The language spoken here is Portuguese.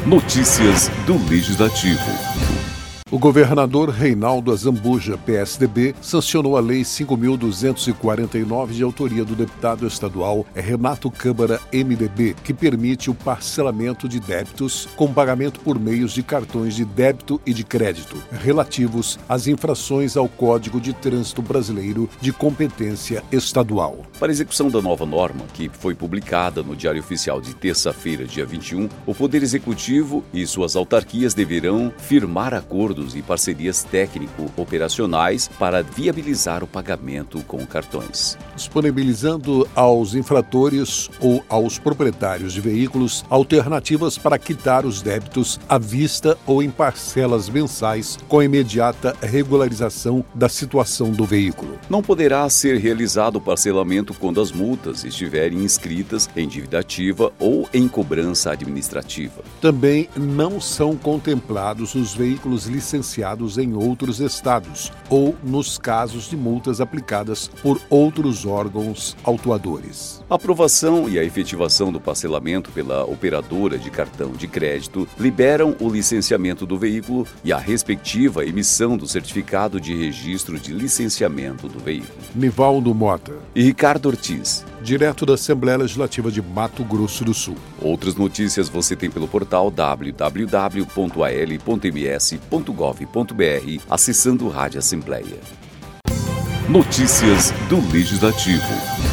Notícias do Legislativo. O governador Reinaldo Azambuja, PSDB, sancionou a Lei 5.249 de autoria do deputado estadual Renato Câmara, MDB, que permite o parcelamento de débitos com pagamento por meios de cartões de débito e de crédito, relativos às infrações ao Código de Trânsito Brasileiro de competência estadual. Para a execução da nova norma, que foi publicada no Diário Oficial de terça-feira, dia 21, o Poder Executivo e suas autarquias deverão firmar acordos e parcerias técnico-operacionais para viabilizar o pagamento com cartões, disponibilizando aos infratores ou aos proprietários de veículos alternativas para quitar os débitos à vista ou em parcelas mensais com imediata regularização da situação do veículo. Não poderá ser realizado o parcelamento quando as multas estiverem inscritas em dívida ativa ou em cobrança administrativa. Também não são contemplados os veículos licenciados em outros estados ou nos casos de multas aplicadas por outros órgãos autuadores. A aprovação e a efetivação do parcelamento pela operadora de cartão de crédito liberam o licenciamento do veículo e a respectiva emissão do certificado de registro de licenciamento do veículo. Nivaldo Mota e Ricardo Ortiz, direto da Assembleia Legislativa de Mato Grosso do Sul. Outras notícias você tem pelo portal www.al.ms.gov.br, acessando Rádio Assembleia. Notícias do Legislativo.